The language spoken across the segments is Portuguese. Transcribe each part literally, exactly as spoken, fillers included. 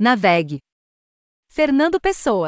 Navegue. Fernando Pessoa.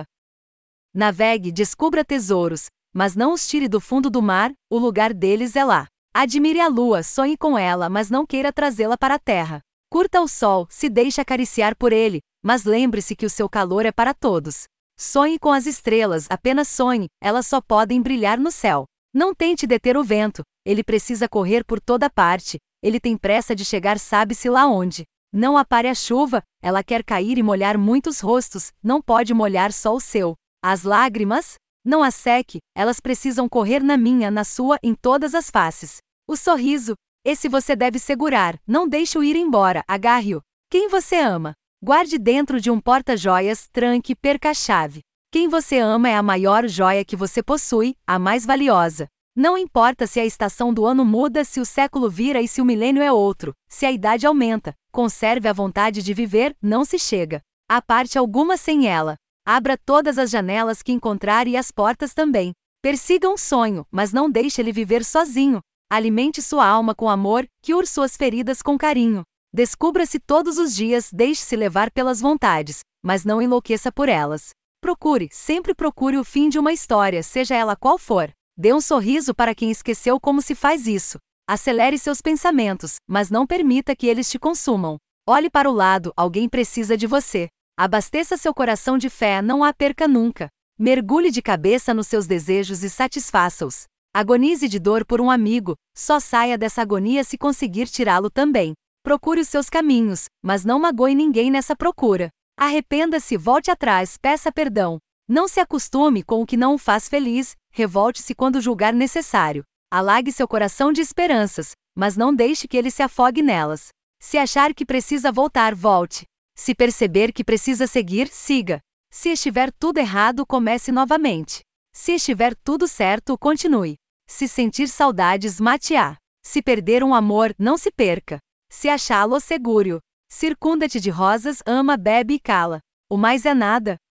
Navegue, descubra tesouros, mas não os tire do fundo do mar, o lugar deles é lá. Admire a lua, sonhe com ela, mas não queira trazê-la para a terra. Curta o sol, se deixe acariciar por ele, mas lembre-se que o seu calor é para todos. Sonhe com as estrelas, apenas sonhe, elas só podem brilhar no céu. Não tente deter o vento, ele precisa correr por toda parte, ele tem pressa de chegar sabe-se lá onde. Não apare a chuva, ela quer cair e molhar muitos rostos, não pode molhar só o seu. As lágrimas? Não as seque, elas precisam correr na minha, na sua, em todas as faces. O sorriso? Esse você deve segurar, não deixe-o ir embora, agarre-o. Quem você ama? Guarde dentro de um porta-joias, tranque, perca a chave. Quem você ama é a maior joia que você possui, a mais valiosa. Não importa se a estação do ano muda, se o século vira e se o milênio é outro, se a idade aumenta, conserve a vontade de viver, não se chega a parte alguma sem ela. Abra todas as janelas que encontrar e as portas também. Persiga um sonho, mas não deixe ele viver sozinho. Alimente sua alma com amor, cure suas feridas com carinho. Descubra-se todos os dias, deixe-se levar pelas vontades, mas não enlouqueça por elas. Procure, sempre procure o fim de uma história, seja ela qual for. Dê um sorriso para quem esqueceu como se faz isso. Acelere seus pensamentos, mas não permita que eles te consumam. Olhe para o lado, alguém precisa de você. Abasteça seu coração de fé, não a perca nunca. Mergulhe de cabeça nos seus desejos e satisfaça-os. Agonize de dor por um amigo, só saia dessa agonia se conseguir tirá-lo também. Procure os seus caminhos, mas não magoe ninguém nessa procura. Arrependa-se, volte atrás, peça perdão. Não se acostume com o que não o faz feliz, revolte-se quando julgar necessário. Alague seu coração de esperanças, mas não deixe que ele se afogue nelas. Se achar que precisa voltar, volte. Se perceber que precisa seguir, siga. Se estiver tudo errado, comece novamente. Se estiver tudo certo, continue. Se sentir saudades, mate-a. Se perder um amor, não se perca. Se achá-lo, segure-o. Circunda-te de rosas, ama, bebe e cala. O mais é nada.